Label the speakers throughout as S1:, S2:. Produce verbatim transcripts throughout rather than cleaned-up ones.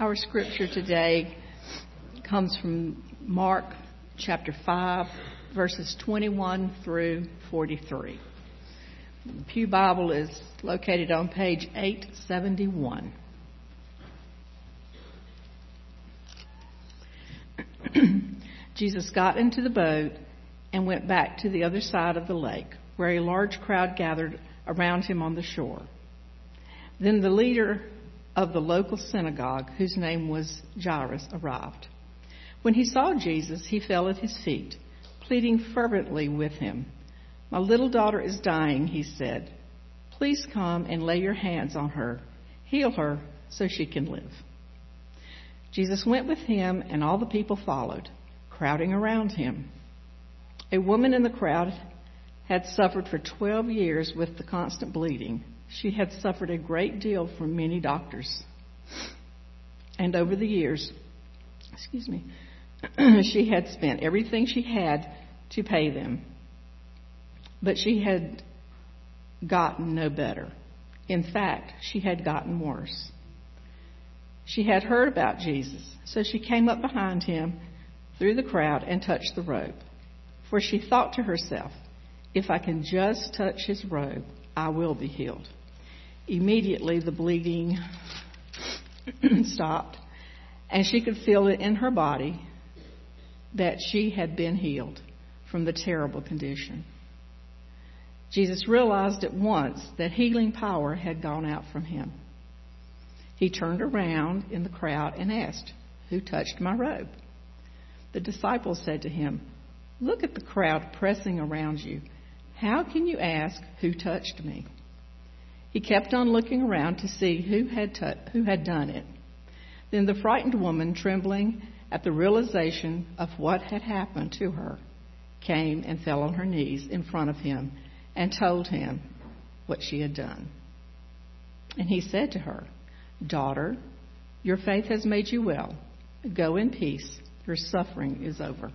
S1: Our scripture today comes from Mark chapter five, verses twenty-one through forty-three. The Pew Bible is located on page eight seventy-one. Jesus got into the boat and went back to the other side of the lake, where a large crowd gathered around him on the shore. Then the leader of the local synagogue, whose name was Jairus, arrived. When he saw Jesus, he fell at his feet, pleading fervently with him. "My little daughter is dying," he said. "Please come and lay your hands on her. Heal her so she can live." Jesus went with him, and all the people followed, crowding around him. A woman in the crowd had suffered for twelve years with the constant bleeding. She had suffered a great deal from many doctors. And over the years, excuse me, she had spent everything she had to pay them. But she had gotten no better. In fact, she had gotten worse. She had heard about Jesus, so she came up behind him through the crowd and touched the robe. For she thought to herself, "If I can just touch his robe, I will be healed." Immediately the bleeding stopped, and she could feel it in her body that she had been healed from the terrible condition. Jesus realized at once that healing power had gone out from him. He turned around in the crowd and asked, "Who touched my robe?" The disciples said to him, "Look at the crowd pressing around you. How can you ask, 'Who touched me?'" He kept on looking around to see who had tu- who had done it. Then the frightened woman, trembling at the realization of what had happened to her, came and fell on her knees in front of him and told him what she had done. And he said to her, "Daughter, your faith has made you well. Go in peace. Your suffering is over."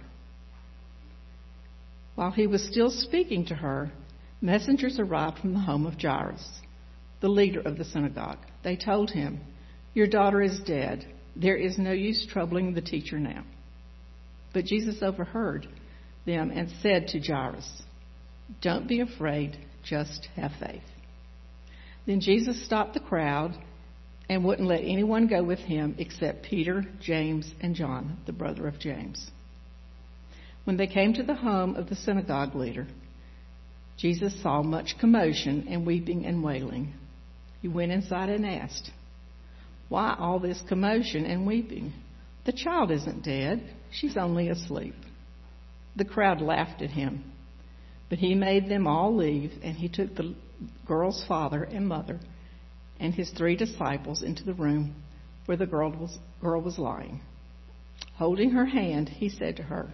S1: While he was still speaking to her, messengers arrived from the home of Jairus, the leader of the synagogue. They told him, "Your daughter is dead. There is no use troubling the teacher now." But Jesus overheard them and said to Jairus, "Don't be afraid, just have faith." Then Jesus stopped the crowd and wouldn't let anyone go with him except Peter, James, and John, the brother of James. When they came to the home of the synagogue leader, Jesus saw much commotion and weeping and wailing. He went inside and asked, "Why all this commotion and weeping? The child isn't dead. She's only asleep." The crowd laughed at him, but he made them all leave, and he took the girl's father and mother and his three disciples into the room where the girl was, girl was lying. Holding her hand, he said to her,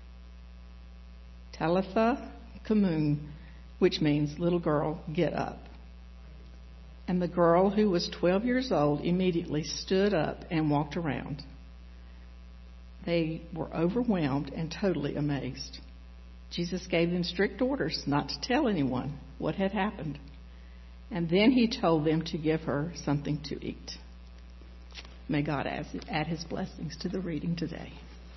S1: "Talitha Cumi," which means, "Little girl, get up." And the girl, who was twelve years old, immediately stood up and walked around. They were overwhelmed and totally amazed. Jesus gave them strict orders not to tell anyone what had happened. And then he told them to give her something to eat. May God add his blessings to the reading today.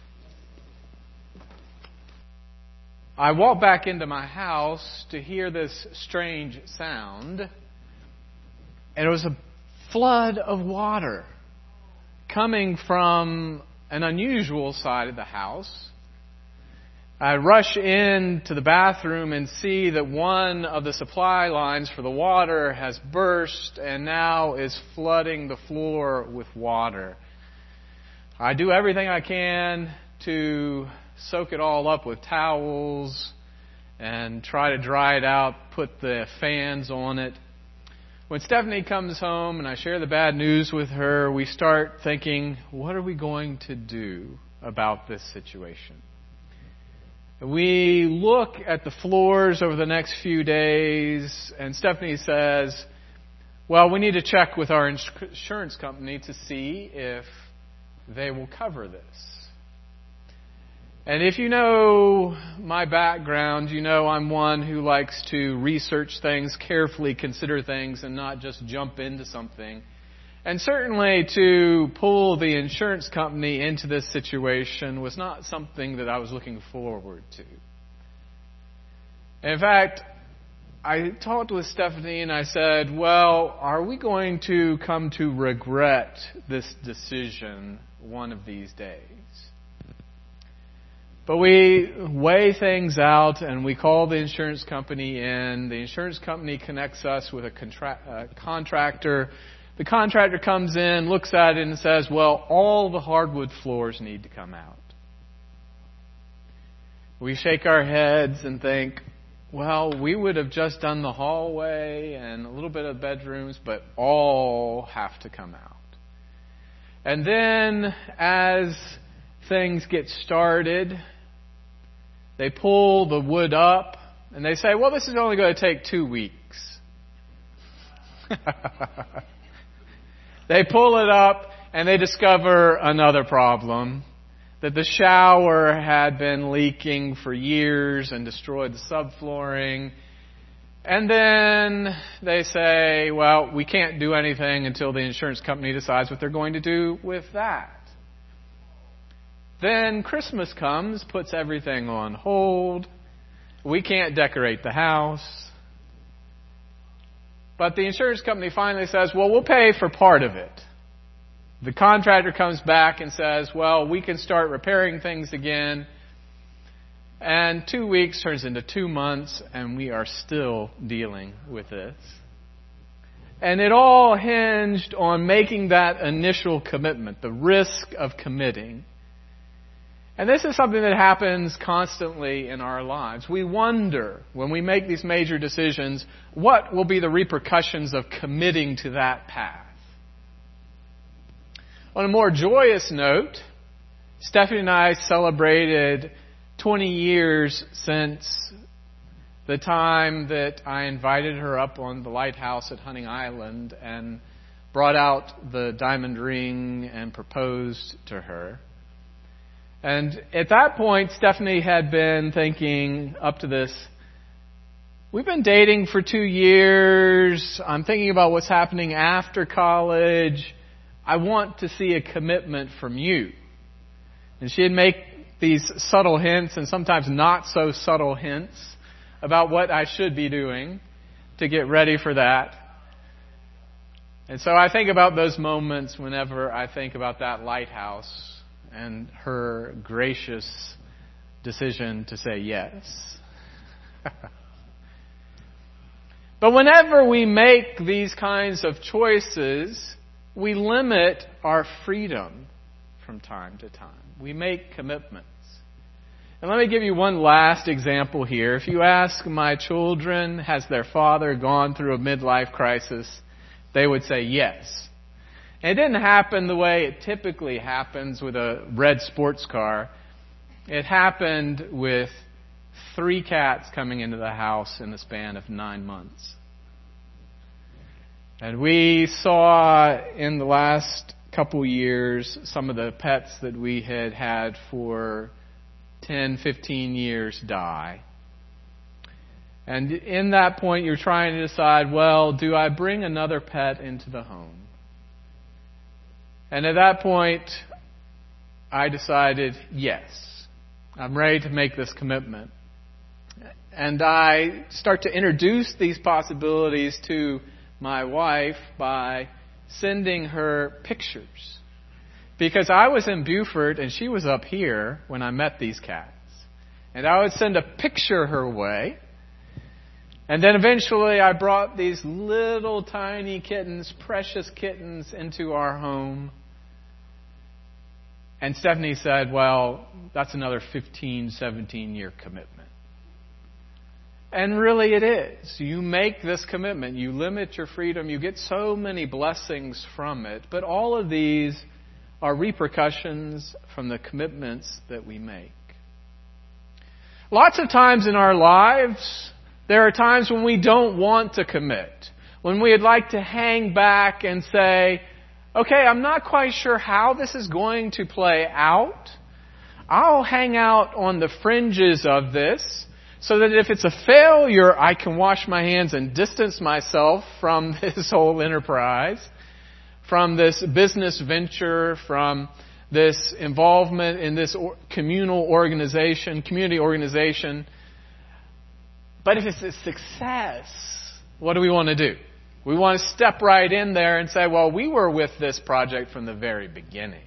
S2: I walked back into my house to hear this strange sound, and it was a flood of water coming from an unusual side of the house. I rush into the bathroom and see that one of the supply lines for the water has burst and now is flooding the floor with water. I do everything I can to soak it all up with towels and try to dry it out, put the fans on it. When Stephanie comes home and I share the bad news with her, we start thinking, what are we going to do about this situation? We look at the floors over the next few days, and Stephanie says, well, we need to check with our insurance company to see if they will cover this. And if you know my background, you know I'm one who likes to research things, carefully consider things, and not just jump into something. And certainly to pull the insurance company into this situation was not something that I was looking forward to. In fact, I talked with Stephanie and I said, well, are we going to come to regret this decision one of these days? But we weigh things out and we call the insurance company in. The insurance company connects us with a contra- uh, contractor. The contractor comes in, looks at it and says, well, all the hardwood floors need to come out. We shake our heads and think, well, we would have just done the hallway and a little bit of bedrooms, but all have to come out. And then as things get started, they pull the wood up and they say, well, this is only going to take two weeks. They pull it up and they discover another problem. That the shower had been leaking for years and destroyed the subflooring. And then they say, well, we can't do anything until the insurance company decides what they're going to do with that. Then Christmas comes, puts everything on hold. We can't decorate the house. But the insurance company finally says, well, we'll pay for part of it. The contractor comes back and says, well, we can start repairing things again. And two weeks turns into two months, and we are still dealing with this. And it all hinged on making that initial commitment, the risk of committing. And this is something that happens constantly in our lives. We wonder, when we make these major decisions, what will be the repercussions of committing to that path? On a more joyous note, Stephanie and I celebrated twenty years since the time that I invited her up on the lighthouse at Hunting Island and brought out the diamond ring and proposed to her. And at that point, Stephanie had been thinking up to this, we've been dating for two years. I'm thinking about what's happening after college. I want to see a commitment from you. And she'd make these subtle hints and sometimes not so subtle hints about what I should be doing to get ready for that. And so I think about those moments whenever I think about that lighthouse and her gracious decision to say yes. But whenever we make these kinds of choices, we limit our freedom from time to time. We make commitments. And let me give you one last example here. If you ask my children, has their father gone through a midlife crisis? They would say yes. And it didn't happen the way it typically happens with a red sports car. It happened with three cats coming into the house in the span of nine months. And we saw in the last couple years some of the pets that we had had for ten, fifteen years die. And in that point, you're trying to decide, well, do I bring another pet into the home? And at that point, I decided, yes, I'm ready to make this commitment. And I start to introduce these possibilities to my wife by sending her pictures. Because I was in Beaufort and she was up here when I met these cats. And I would send a picture her way. And then eventually I brought these little tiny kittens, precious kittens, into our home. And Stephanie said, well, that's another fifteen, seventeen year commitment. And really it is. You make this commitment. You limit your freedom. You get so many blessings from it. But all of these are repercussions from the commitments that we make. Lots of times in our lives, there are times when we don't want to commit. When we'd like to hang back and say, okay, I'm not quite sure how this is going to play out. I'll hang out on the fringes of this, so that if it's a failure, I can wash my hands and distance myself from this whole enterprise. from this business venture, from this involvement in this communal organization, community organization. But if it's a success, what do we want to do? We want to step right in there and say, well, we were with this project from the very beginning.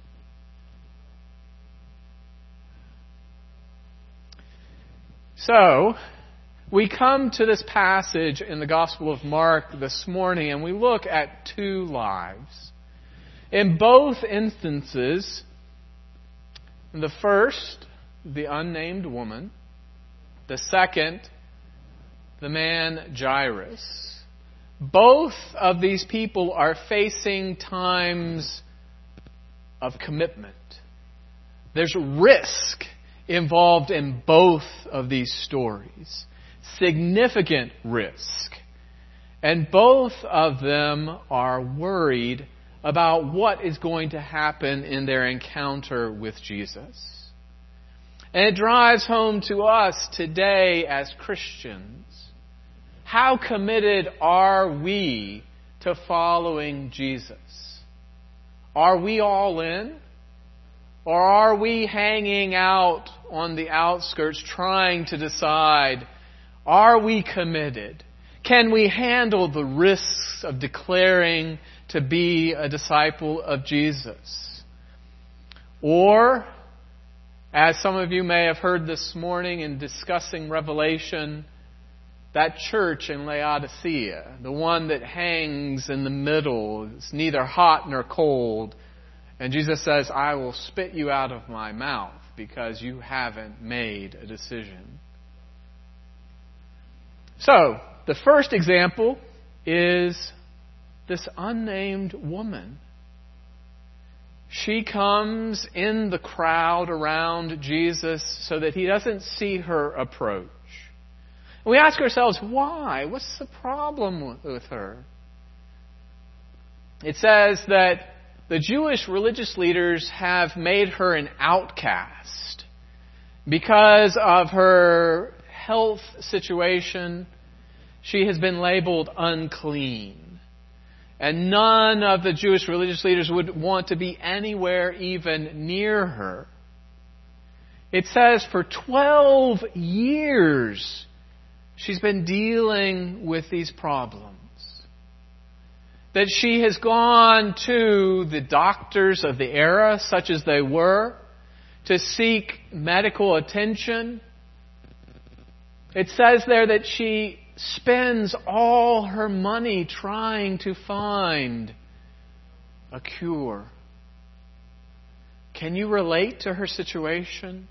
S2: So, we come to this passage in the Gospel of Mark this morning, and we look at two lives. In both instances, the first, the unnamed woman. The second, the man Jairus. Both of these people are facing times of commitment. There's risk involved in both of these stories. Significant risk. And both of them are worried about what is going to happen in their encounter with Jesus. And it drives home to us today as Christians. How committed are we to following Jesus? Are we all in? Or are we hanging out on the outskirts trying to decide, are we committed? Can we handle the risks of declaring to be a disciple of Jesus? Or, as some of you may have heard this morning in discussing Revelation, that church in Laodicea, the one that hangs in the middle, it's neither hot nor cold. And Jesus says, I will spit you out of my mouth because you haven't made a decision. So, the first example is this unnamed woman. She comes in the crowd around Jesus so that he doesn't see her approach. And we ask ourselves, why? What's the problem with her? It says that the Jewish religious leaders have made her an outcast because of her health situation. She has been labeled unclean. And none of the Jewish religious leaders would want to be anywhere even near her. It says for twelve years she's been dealing with these problems. That she has gone to the doctors of the era, such as they were, to seek medical attention. It says there that she spends all her money trying to find a cure. Can you relate to her situation?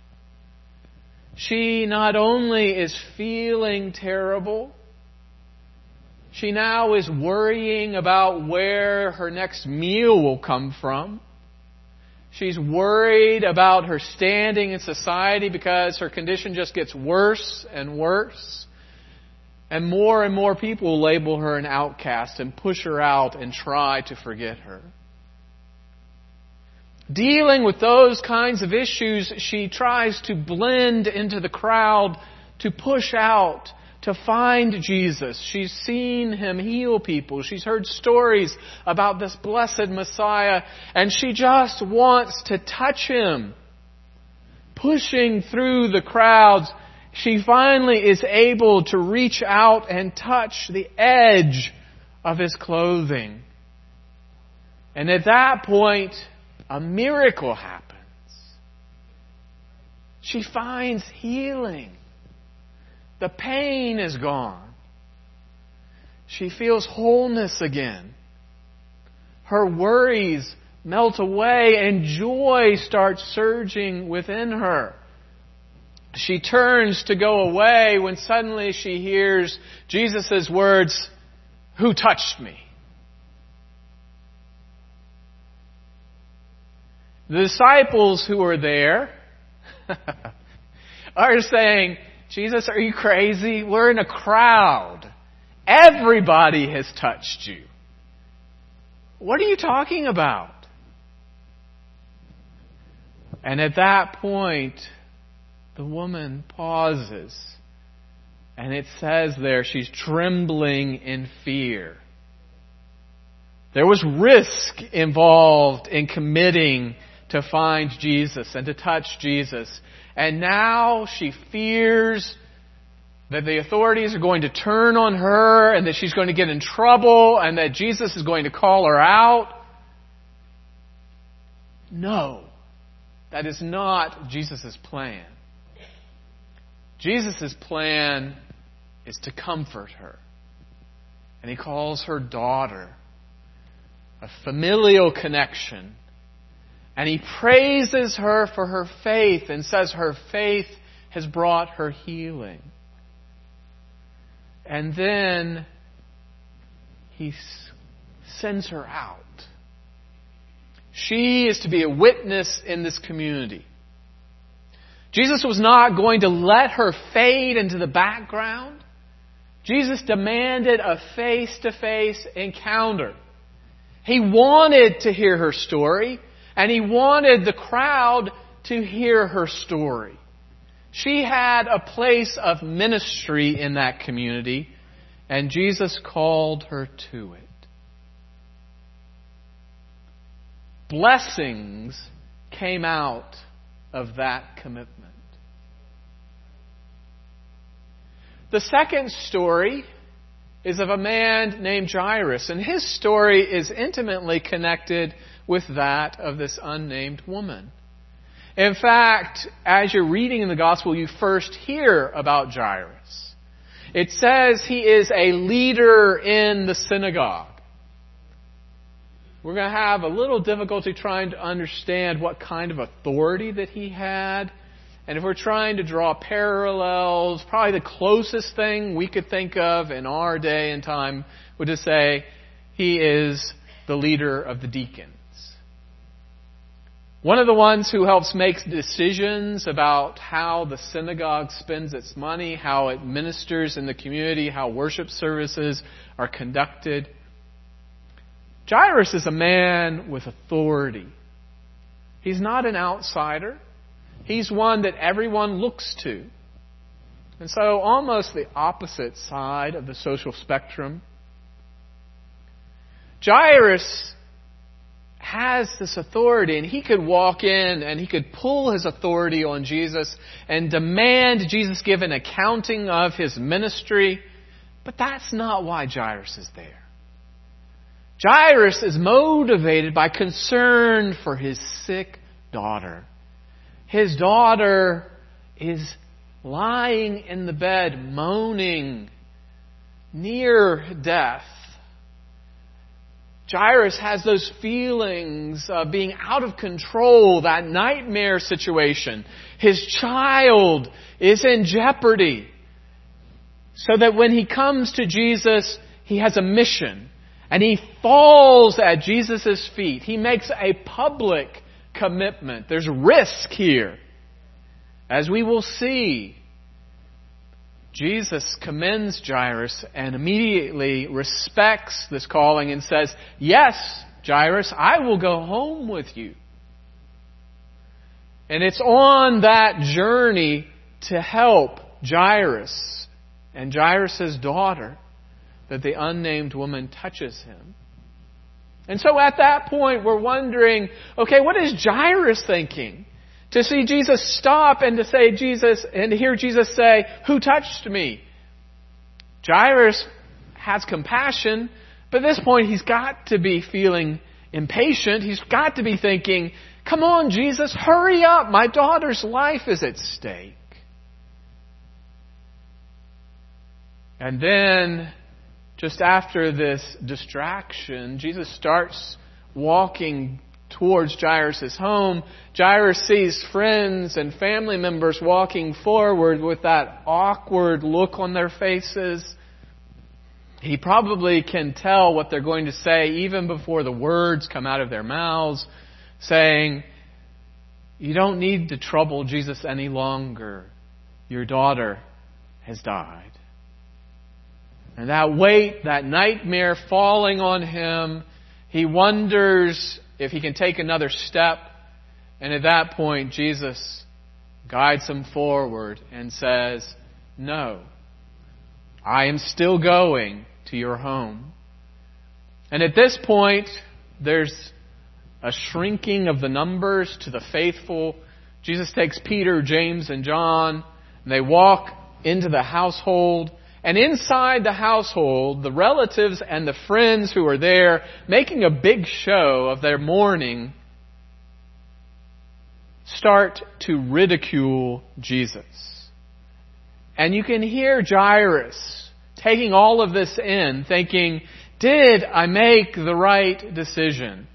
S2: She not only is feeling terrible, she now is worrying about where her next meal will come from. She's worried about her standing in society because her condition just gets worse and worse. And more and more people label her an outcast and push her out and try to forget her. Dealing with those kinds of issues, she tries to blend into the crowd, to push out, to find Jesus. She's seen Him heal people. She's heard stories about this blessed Messiah, and she just wants to touch Him. Pushing through the crowds, she finally is able to reach out and touch the edge of His clothing. And at that point, a miracle happens. She finds healing. The pain is gone. She feels wholeness again. Her worries melt away and joy starts surging within her. She turns to go away when suddenly she hears Jesus' words, "Who touched me?" The disciples who are there are saying, "Jesus, are you crazy? We're in a crowd. Everybody has touched you. What are you talking about?" And at that point, the woman pauses. And it says there, she's trembling in fear. There was risk involved in committing to find Jesus and to touch Jesus. And now she fears that the authorities are going to turn on her and that she's going to get in trouble and that Jesus is going to call her out. No, that is not Jesus' plan. Jesus' plan is to comfort her. And He calls her daughter, a familial connection. And He praises her for her faith and says her faith has brought her healing. And then He sends her out. She is to be a witness in this community. Jesus was not going to let her fade into the background. Jesus demanded a face-to-face encounter. He wanted to hear her story, and He wanted the crowd to hear her story. She had a place of ministry in that community, and Jesus called her to it. Blessings came out of that commitment. The second story is of a man named Jairus, and his story is intimately connected with that of this unnamed woman. In fact, as you're reading in the Gospel, you first hear about Jairus. It says he is a leader in the synagogue. We're going to have a little difficulty trying to understand what kind of authority that he had. And if we're trying to draw parallels, probably the closest thing we could think of in our day and time would just say he is the leader of the deacons. One of the ones who helps make decisions about how the synagogue spends its money, how it ministers in the community, how worship services are conducted. Jairus is a man with authority. He's not an outsider. He's one that everyone looks to. And so almost the opposite side of the social spectrum. Jairus has this authority, and he could walk in and he could pull his authority on Jesus and demand Jesus give an accounting of his ministry. But that's not why Jairus is there. Jairus is motivated by concern for his sick daughter. His daughter is lying in the bed, moaning, near death. Jairus has those feelings of being out of control, that nightmare situation. His child is in jeopardy. So that when he comes to Jesus, he has a mission. And he falls at Jesus' feet. He makes a public commitment. There's risk here. As we will see, Jesus commends Jairus and immediately respects this calling and says, "Yes, Jairus, I will go home with you." And it's on that journey to help Jairus and Jairus' daughter that the unnamed woman touches him. And so at that point, we're wondering, okay, what is Jairus thinking? To see Jesus stop and to say Jesus, and to hear Jesus say, "Who touched me?" Jairus has compassion, but at this point he's got to be feeling impatient. He's got to be thinking, "Come on, Jesus, hurry up. My daughter's life is at stake." And then, just after this distraction, Jesus starts walking towards Jairus' home. Jairus sees friends and family members walking forward with that awkward look on their faces. He probably can tell what they're going to say even before the words come out of their mouths, saying, "You don't need to trouble Jesus any longer. Your daughter has died." And that weight, that nightmare falling on him, he wonders if he can take another step. And at that point, Jesus guides him forward and says, "No, I am still going to your home. And at this point, there's a shrinking of the numbers to the faithful. Jesus takes Peter, James, and John, and they walk into the household. And inside the household, the relatives and the friends who are there, making a big show of their mourning, start to ridicule Jesus. And you can hear Jairus taking all of this in, thinking, did I make the right decision?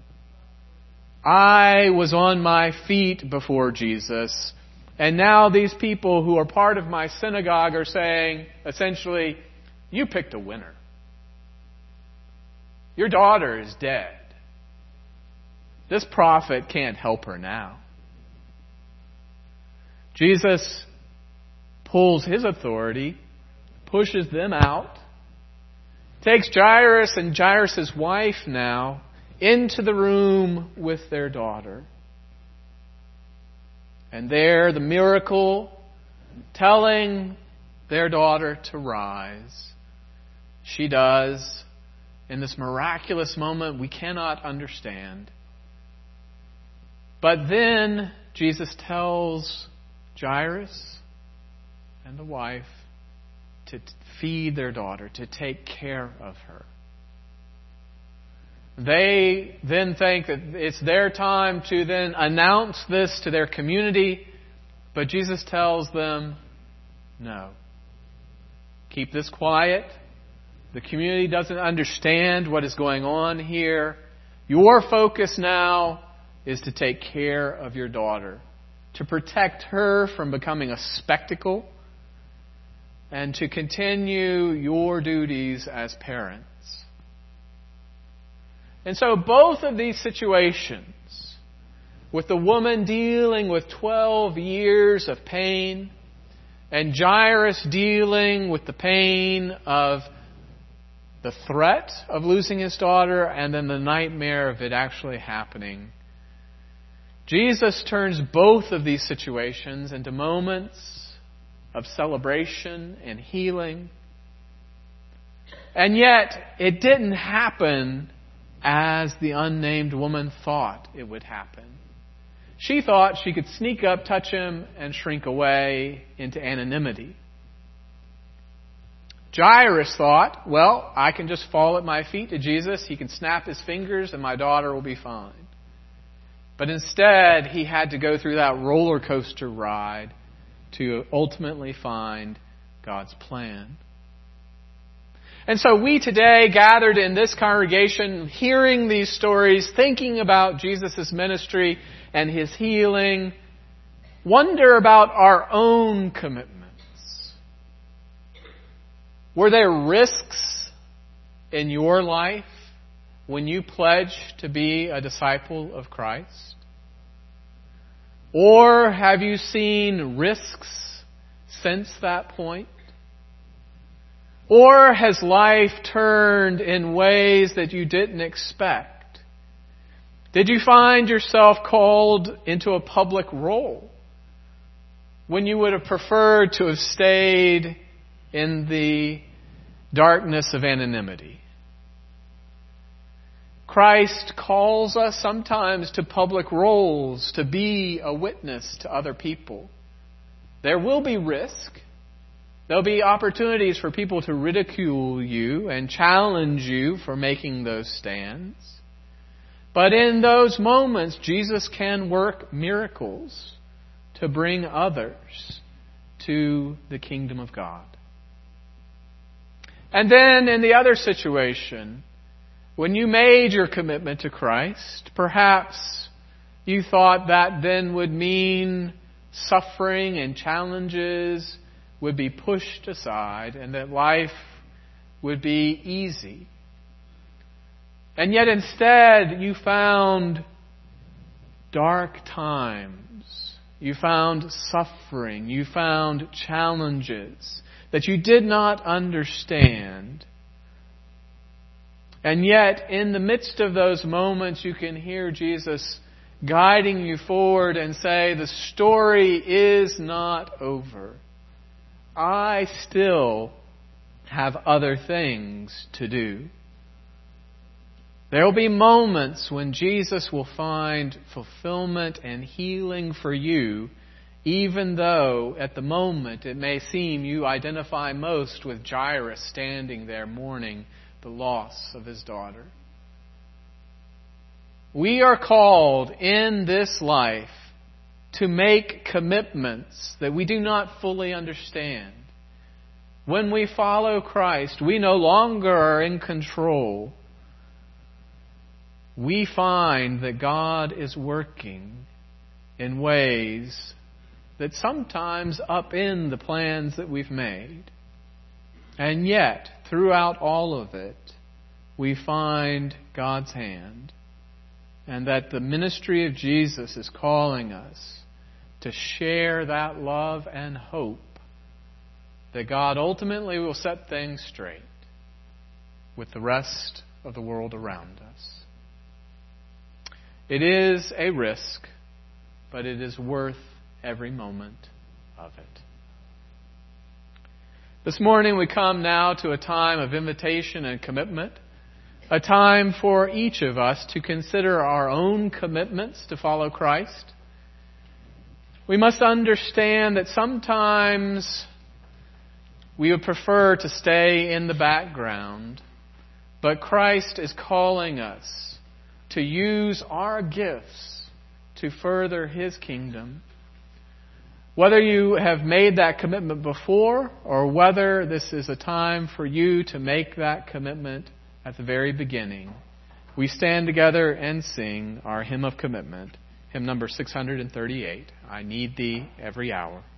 S2: I was on my feet before Jesus. And now these people who are part of my synagogue are saying, essentially, you picked a winner. Your daughter is dead. This prophet can't help her now. Jesus pulls his authority, pushes them out, takes Jairus and Jairus' wife now into the room with their daughter. And there, the miracle, telling their daughter to rise. She does. In this miraculous moment we cannot understand. But then Jesus tells Jairus and the wife to feed their daughter, to take care of her. They then think that it's their time to then announce this to their community, but Jesus tells them, no. Keep this quiet. The community doesn't understand what is going on here. Your focus now is to take care of your daughter, to protect her from becoming a spectacle, and to continue your duties as parents. And so both of these situations, with the woman dealing with twelve years of pain, and Jairus dealing with the pain of the threat of losing his daughter, and then the nightmare of it actually happening, Jesus turns both of these situations into moments of celebration and healing. And yet, it didn't happen as the unnamed woman thought it would happen. She thought she could sneak up, touch him, and shrink away into anonymity. Jairus thought, well, I can just fall at my feet to Jesus. He can snap his fingers and my daughter will be fine. But instead, he had to go through that roller coaster ride to ultimately find God's plan. And so we today, gathered in this congregation, hearing these stories, thinking about Jesus' ministry and His healing, wonder about our own commitments. Were there risks in your life when you pledged to be a disciple of Christ? Or have you seen risks since that point? Or has life turned in ways that you didn't expect? Did you find yourself called into a public role when you would have preferred to have stayed in the darkness of anonymity? Christ calls us sometimes to public roles, to be a witness to other people. There will be risk. There'll be opportunities for people to ridicule you and challenge you for making those stands. But in those moments, Jesus can work miracles to bring others to the kingdom of God. And then in the other situation, when you made your commitment to Christ, perhaps you thought that then would mean suffering and challenges would be pushed aside and that life would be easy. And yet instead you found dark times. You found suffering. You found challenges that you did not understand. And yet in the midst of those moments you can hear Jesus guiding you forward and say, the story is not over. I still have other things to do. There will be moments when Jesus will find fulfillment and healing for you, even though at the moment it may seem you identify most with Jairus standing there mourning the loss of his daughter. We are called in this life to make commitments that we do not fully understand. When we follow Christ, we no longer are in control. We find that God is working in ways that sometimes upend the plans that we've made. And yet, throughout all of it, we find God's hand, and that the ministry of Jesus is calling us to share that love and hope that God ultimately will set things straight with the rest of the world around us. It is a risk, but it is worth every moment of it. This morning we come now to a time of invitation and commitment, a time for each of us to consider our own commitments to follow Christ. We must understand that sometimes we would prefer to stay in the background, but Christ is calling us to use our gifts to further His kingdom. Whether you have made that commitment before, or whether this is a time for you to make that commitment at the very beginning, we stand together and sing our hymn of commitment, hymn number six hundred thirty-eight, I Need Thee Every Hour.